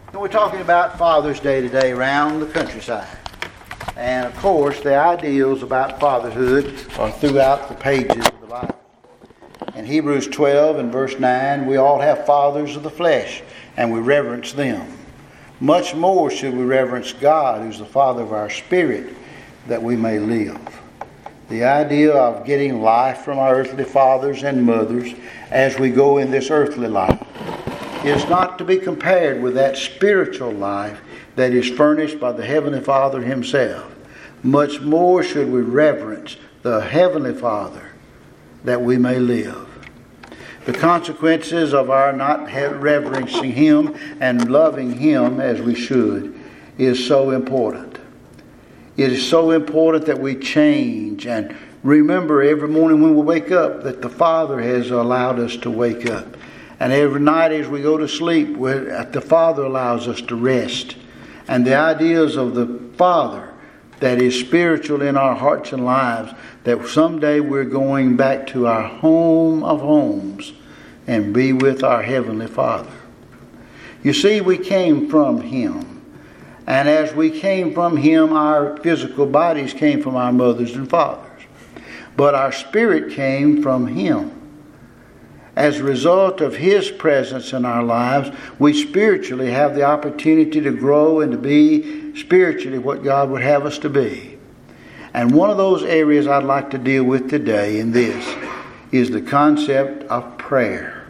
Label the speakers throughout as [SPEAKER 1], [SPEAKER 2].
[SPEAKER 1] And we're talking about Father's Day today around the countryside. And of course, the ideals about fatherhood are throughout the pages of the Bible. In Hebrews 12 and verse 9, we all have fathers of the flesh, and we reverence them. Much more should we reverence God, who's the Father of our spirit, that we may live. The idea of getting life from our earthly fathers and mothers as we go in this earthly life is not to be compared with that spiritual life that is furnished by the Heavenly Father Himself. Much more should we reverence the Heavenly Father that we may live. The consequences of our not reverencing Him and loving Him as we should is so important. It is so important that we change and remember every morning when we wake up that the Father has allowed us to wake up. And every night as we go to sleep, the Father allows us to rest. And the ideas of the Father that is spiritual in our hearts and lives, that someday we're going back to our home of homes and be with our Heavenly Father. You see, we came from Him. And as we came from Him, our physical bodies came from our mothers and fathers. But our spirit came from Him. As a result of His presence in our lives, we spiritually have the opportunity to grow and to be spiritually what God would have us to be. And one of those areas I'd like to deal with today in this is the concept of prayer.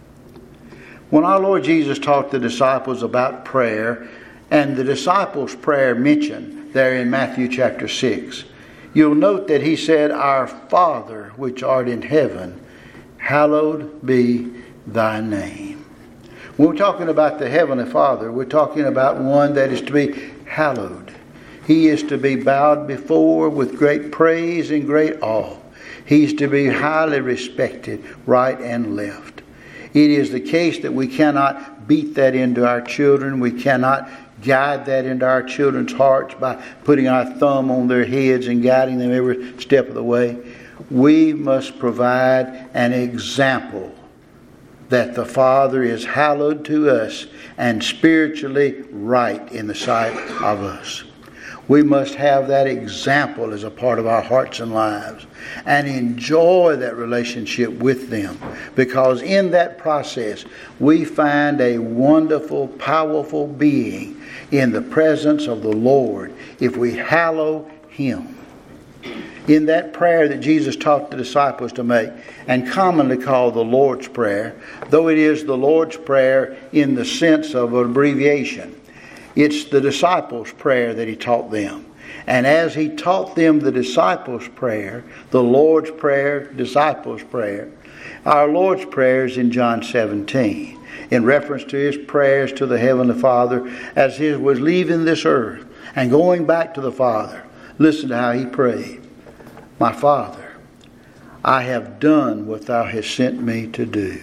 [SPEAKER 1] When our Lord Jesus taught the disciples about prayer, and the disciples' prayer mentioned there in Matthew chapter 6, you'll note that He said, "Our Father which art in heaven, hallowed be thy name." When we're talking about the Heavenly Father, we're talking about one that is to be hallowed. He is to be bowed before with great praise and great awe. He's to be highly respected right and left. It is the case that we cannot beat that into our children. We cannot guide that into our children's hearts by putting our thumb on their heads and guiding them every step of the way. We must provide an example that the Father is hallowed to us and spiritually right in the sight of us. We must have that example as a part of our hearts and lives and enjoy that relationship with them, because in that process we find a wonderful, powerful being in the presence of the Lord if we hallow Him. In that prayer that Jesus taught the disciples to make, and commonly called the Lord's Prayer, though it is the Lord's Prayer in the sense of an abbreviation, it's the disciples' prayer that He taught them. And as He taught them the disciples' prayer, the Lord's Prayer, disciples' prayer, our Lord's Prayer is in John 17, in reference to His prayers to the Heavenly Father as He was leaving this earth and going back to the Father. Listen to how He prayed. "My Father, I have done what Thou hast sent me to do.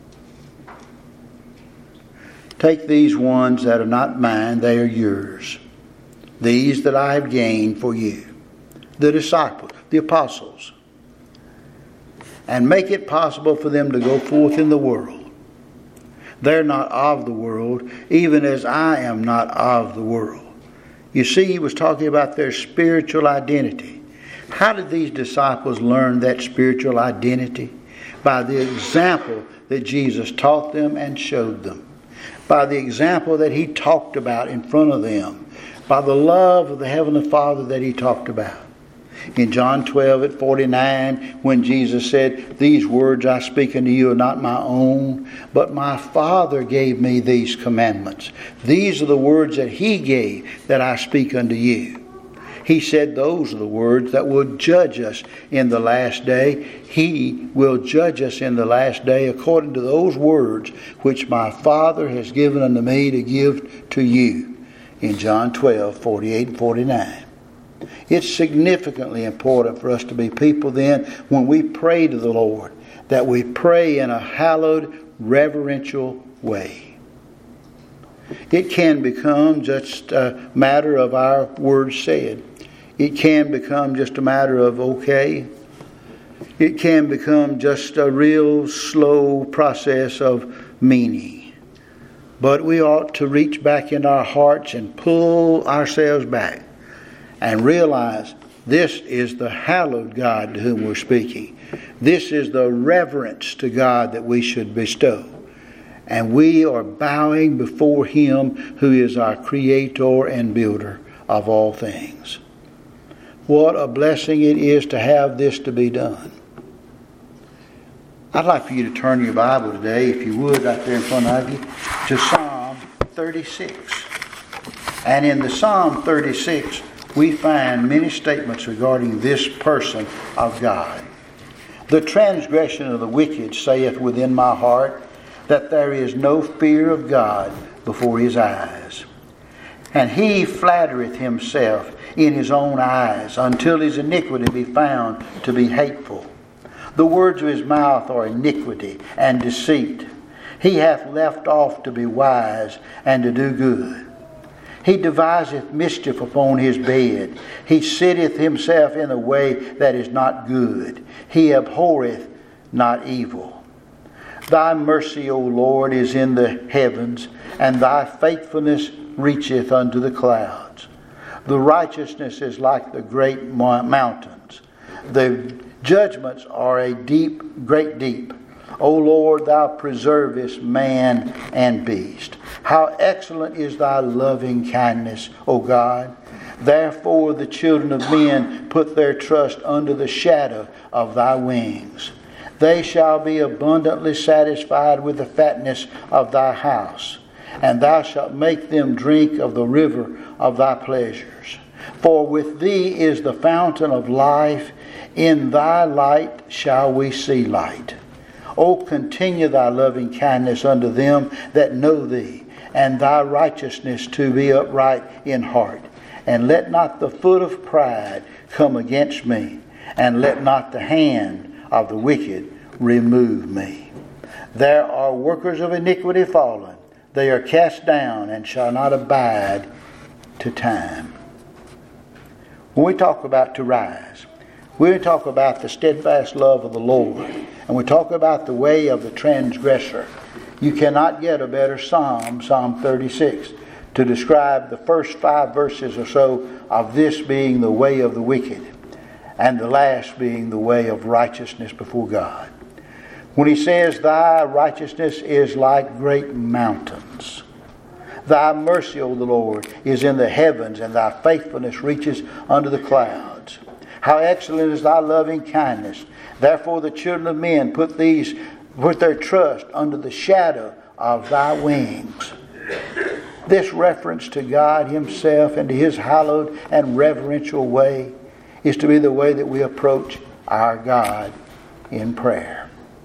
[SPEAKER 1] Take these ones that are not mine, they are yours. These that I have gained for you," the disciples, the apostles, "and make it possible for them to go forth in the world. They're not of the world, even as I am not of the world." You see, He was talking about their spiritual identity. How did these disciples learn that spiritual identity? By the example that Jesus taught them and showed them. By the example that He talked about in front of them. By the love of the Heavenly Father that He talked about. In John 12 at 49, when Jesus said, "These words I speak unto you are not my own, but my Father gave me these commandments. These are the words that He gave that I speak unto you." He said those are the words that will judge us in the last day. He will judge us in the last day according to those words which my Father has given unto me to give to you. In John 12, 48 and 49. It's significantly important for us to be people then, when we pray to the Lord, that we pray in a hallowed, reverential way. It can become just a matter of our words said. It can become just a matter of okay. It can become just a real slow process of meaning. But we ought to reach back in our hearts and pull ourselves back and realize this is the hallowed God to whom we're speaking. This is the reverence to God that we should bestow. And we are bowing before Him who is our Creator and Builder of all things. What a blessing it is to have this to be done. I'd like for you to turn your Bible today, if you would, right there in front of you, to Psalm 36. And in the Psalm 36, we find many statements regarding this person of God. The transgression of the wicked saith within my heart, that there is no fear of God before His eyes. And he flattereth himself in his own eyes, until his iniquity be found to be hateful. The words of his mouth are iniquity and deceit. He hath left off to be wise and to do good. He deviseth mischief upon his bed. He sitteth himself in a way that is not good. He abhorreth not evil. Thy mercy, O Lord, is in the heavens, and thy faithfulness reacheth unto the clouds. The righteousness is like the great mountains. The judgments are a great deep. O Lord, thou preservest man and beast. How excellent is thy loving kindness, O God. Therefore the children of men put their trust under the shadow of thy wings. They shall be abundantly satisfied with the fatness of thy house, and thou shalt make them drink of the river of thy pleasures. For with thee is the fountain of life. In thy light shall we see light. O continue thy loving kindness unto them that know thee, and thy righteousness to be upright in heart. And let not the foot of pride come against me, and let not the hand of the wicked remove me. There are workers of iniquity fallen. They are cast down and shall not abide to time. When we talk about to rise, we talk about the steadfast love of the Lord, and we talk about the way of the transgressor. You cannot get a better psalm, Psalm 36, to describe the first 5 verses or so of this being the way of the wicked, and the last being the way of righteousness before God. When he says, thy righteousness is like great mountains. Thy mercy, O the Lord, is in the heavens, and thy faithfulness reaches unto the clouds. How excellent is thy loving kindness. Therefore the children of men put their trust under the shadow of thy wings. This reference to God Himself and to His hallowed and reverential way is to be the way that we approach our God in prayer.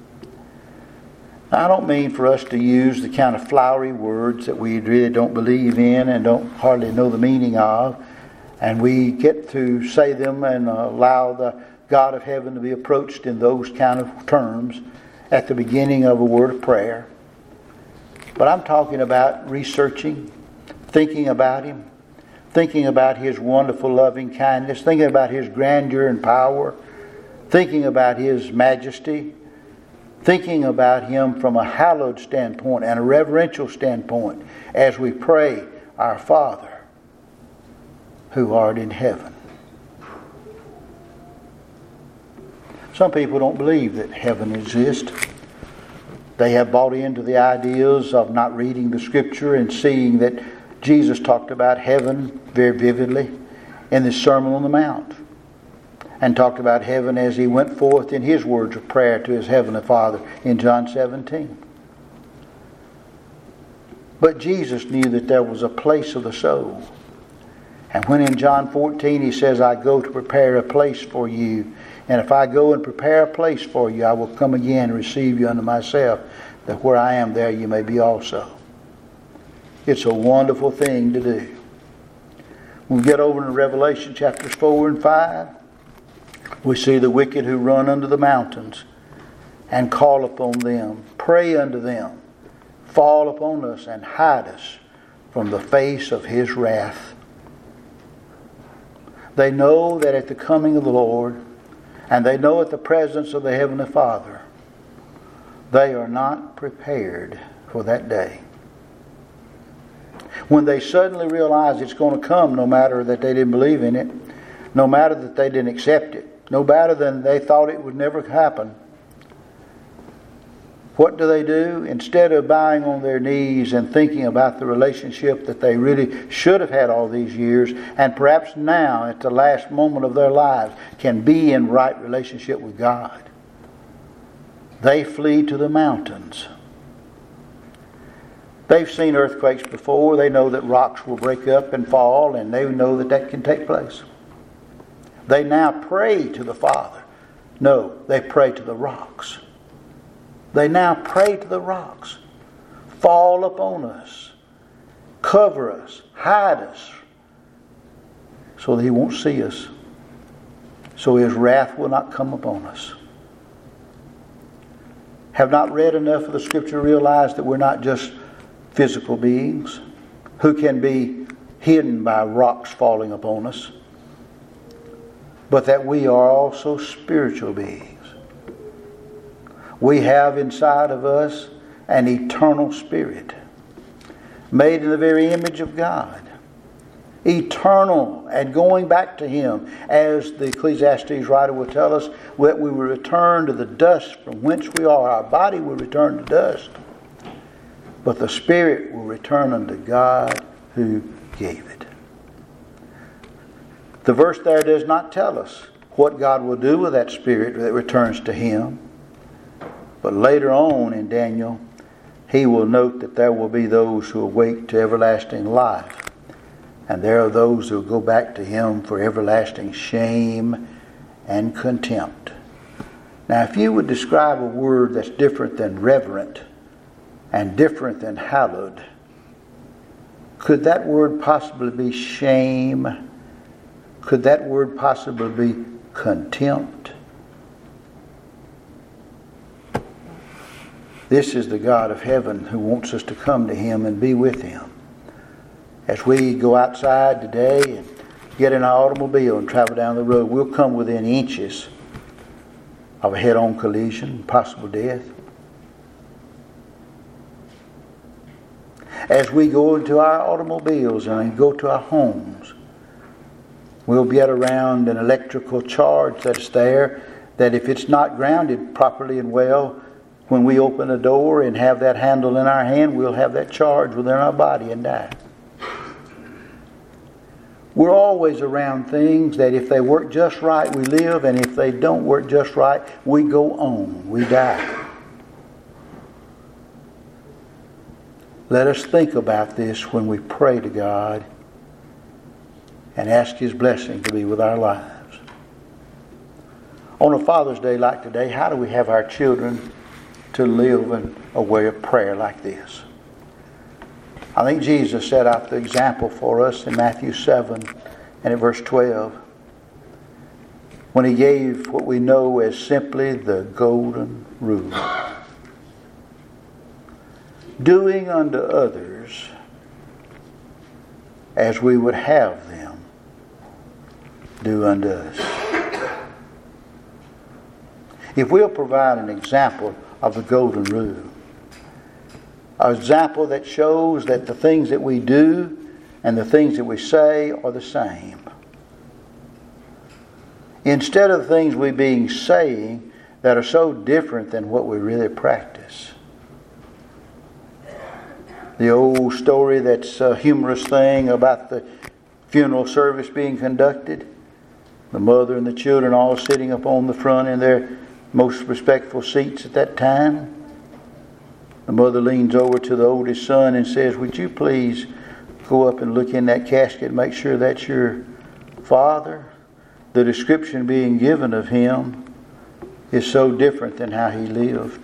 [SPEAKER 1] Now, I don't mean for us to use the kind of flowery words that we really don't believe in and don't hardly know the meaning of, and we get to say them and allow the God of heaven to be approached in those kind of terms at the beginning of a word of prayer. But I'm talking about researching, thinking about Him, thinking about His wonderful loving kindness, thinking about His grandeur and power, thinking about His majesty, thinking about Him from a hallowed standpoint and a reverential standpoint as we pray, Our Father, who art in heaven. Some people don't believe that heaven exists. They have bought into the ideas of not reading the Scripture and seeing that Jesus talked about heaven very vividly in the Sermon on the Mount, and talked about heaven as He went forth in His words of prayer to His Heavenly Father in John 17. But Jesus knew that there was a place of the soul. And when in John 14 He says, I go to prepare a place for you, and if I go and prepare a place for you, I will come again and receive you unto myself, that where I am, there you may be also. It's a wonderful thing to do. When we get over to Revelation chapters 4 and 5, we see the wicked who run unto the mountains and call upon them, pray unto them, fall upon us and hide us from the face of His wrath. They know that at the coming of the Lord, and they know at the presence of the Heavenly Father, they are not prepared for that day. When they suddenly realize it's going to come, no matter that they didn't believe in it, no matter that they didn't accept it, no matter that they thought it would never happen, what do? Instead of bowing on their knees and thinking about the relationship that they really should have had all these years, and perhaps now at the last moment of their lives can be in right relationship with God, they flee to the mountains. They've seen earthquakes before. They know that rocks will break up and fall, and they know that that can take place. They now pray to the Father. No, they pray to the rocks. They now pray to the rocks. Fall upon us. Cover us. Hide us. So that He won't see us. So His wrath will not come upon us. Have not read enough of the Scripture to realize that we're not just physical beings who can be hidden by rocks falling upon us, but that we are also spiritual beings. We have inside of us an eternal spirit, made in the very image of God, eternal and going back to Him, as the Ecclesiastes writer will tell us, that we will return to the dust from whence we are. Our body will return to dust, but the spirit will return unto God who gave it. The verse there does not tell us what God will do with that spirit that returns to Him. But later on in Daniel, he will note that there will be those who awake to everlasting life. And there are those who will go back to Him for everlasting shame and contempt. Now, if you would describe a word that's different than reverent and different than hallowed, could that word possibly be shame? Could that word possibly be contempt? This is the God of heaven who wants us to come to Him and be with Him. As we go outside today and get in our automobile and travel down the road, we'll come within inches of a head-on collision, possible death. As we go into our automobiles and go to our homes, we'll get around an electrical charge that's there, that if it's not grounded properly and well, when we open a door and have that handle in our hand, we'll have that charge within our body and die. We're always around things that if they work just right, we live, and if they don't work just right, we go on, we die. Let us think about this when we pray to God and ask His blessing to be with our lives. On a Father's Day like today, how do we have our children to live in a way of prayer like this? I think Jesus set out the example for us in Matthew 7 and at verse 12, when He gave what we know as simply the golden rule. Doing unto others as we would have them do unto us. If we'll provide an example of the golden rule, an example that shows that the things that we do and the things that we say are the same. Instead of the things we being saying that are so different than what we really practice. The old story that's a humorous thing about the funeral service being conducted. The mother and the children all sitting up on the front in their most respectful seats at that time. The mother leans over to the oldest son and says, "Would you please go up and look in that casket and make sure that's your father? The description being given of him is so different than how he lived."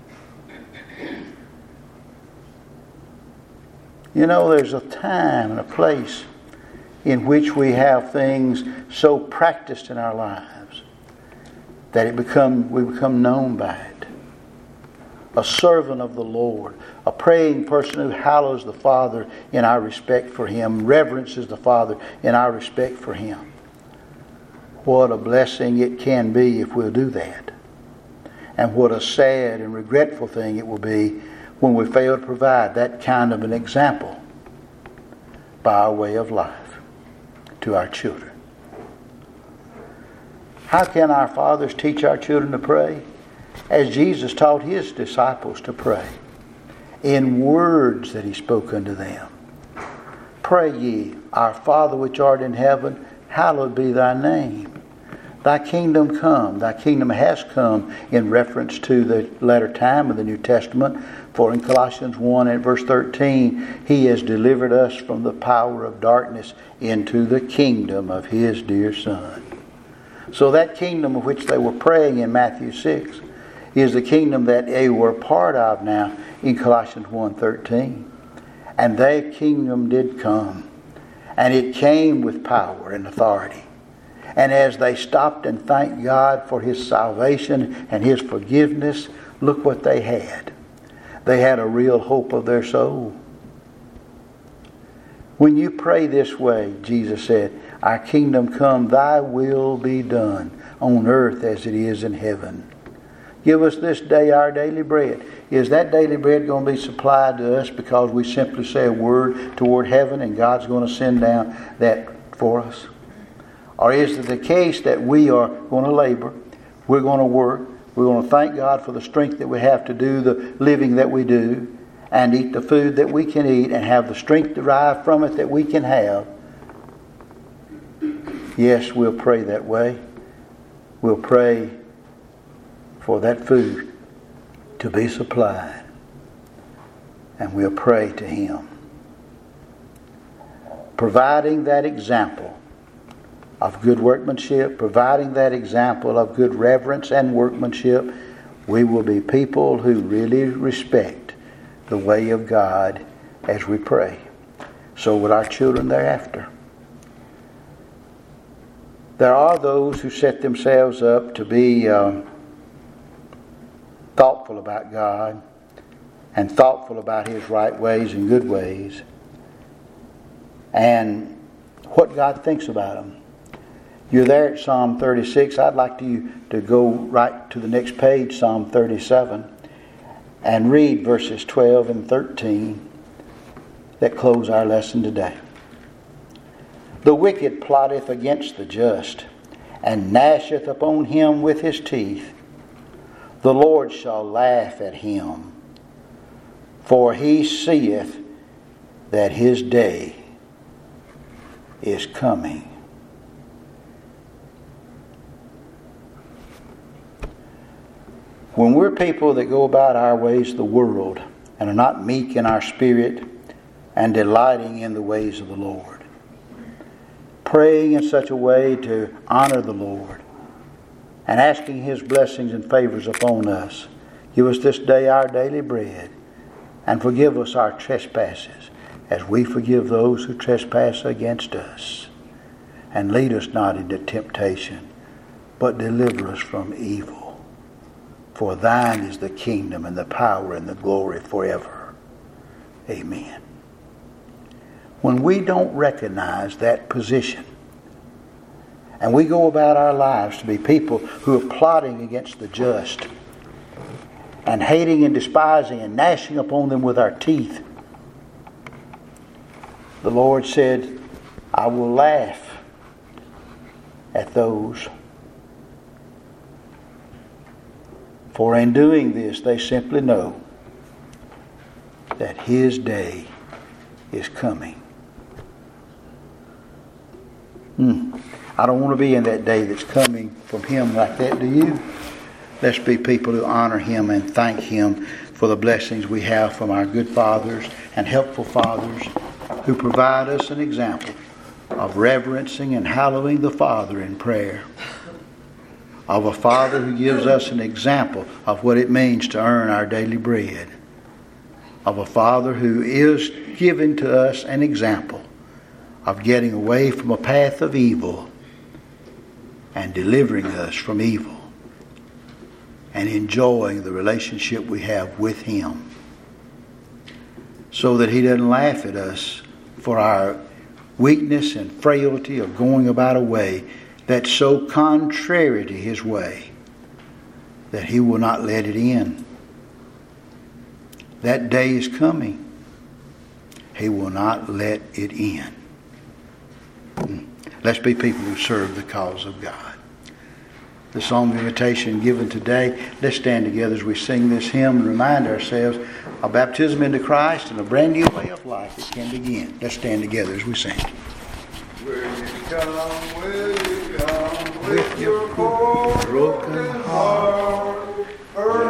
[SPEAKER 1] You know, there's a time and a place in which we have things so practiced in our lives that we become known by it. A servant of the Lord, a praying person who hallows the Father in our respect for Him, reverences the Father in our respect for Him. What a blessing it can be if we'll do that. And what a sad and regretful thing it will be when we fail to provide that kind of an example by our way of life to our children. How can our fathers teach our children to pray? As Jesus taught his disciples to pray, in words that he spoke unto them. Pray ye, Our Father which art in heaven, hallowed be thy name. Thy kingdom come, thy kingdom has come, in reference to the latter time of the New Testament. For in Colossians 1 and verse 13, he has delivered us from the power of darkness into the kingdom of his dear Son. So that kingdom of which they were praying in Matthew 6 is the kingdom that they were part of now in Colossians 1:13. And their kingdom did come, and it came with power and authority. And as they stopped and thanked God for his salvation and his forgiveness, look what they had. They had a real hope of their soul. When you pray this way, Jesus said, Our kingdom come, thy will be done on earth as it is in heaven. Give us this day our daily bread. Is that daily bread going to be supplied to us because we simply say a word toward heaven and God's going to send down that for us? Or is it the case that we are going to labor, we're going to work, we're going to thank God for the strength that we have to do the living that we do, and eat the food that we can eat, and have the strength derived from it that we can have? Yes, we'll pray that way. We'll pray for that food to be supplied. And we'll pray to him. Providing that example of good workmanship, providing that example of good reverence and workmanship, we will be people who really respect the way of God as we pray. So will our children thereafter. There are those who set themselves up to be thoughtful about God and thoughtful about his right ways and good ways and what God thinks about them. You're there at Psalm 36. I'd like you to go right to the next page, Psalm 37, and read verses 12 and 13 that close our lesson today. The wicked plotteth against the just, and gnasheth upon him with his teeth. The Lord shall laugh at him, for he seeth that his day is coming. When we're people that go about our ways of the world and are not meek in our spirit and delighting in the ways of the Lord, praying in such a way to honor the Lord and asking his blessings and favors upon us, give us this day our daily bread, and forgive us our trespasses as we forgive those who trespass against us. And lead us not into temptation, but deliver us from evil. For thine is the kingdom and the power and the glory forever. Amen. When we don't recognize that position, and we go about our lives to be people who are plotting against the just, and hating and despising and gnashing upon them with our teeth, the Lord said, I will laugh at those. For in doing this, they simply know that his day is coming. I don't want to be in that day that's coming from him like that, do you? Let's be people who honor him and thank him for the blessings we have from our good fathers and helpful fathers who provide us an example of reverencing and hallowing the Father in prayer. Of a Father who gives us an example of what it means to earn our daily bread. Of a Father who is giving to us an example of getting away from a path of evil and delivering us from evil and enjoying the relationship we have with him, so that he doesn't laugh at us for our weakness and frailty of going about a way that's so contrary to his way that he will not let it in. That day is coming. He will not let it in. Let's be people who serve the cause of God. The song of invitation given today, let's stand together as we sing this hymn and remind ourselves of baptism into Christ and a brand new way of life that can begin. Let's stand together as we sing.
[SPEAKER 2] Will you come with your broken heart?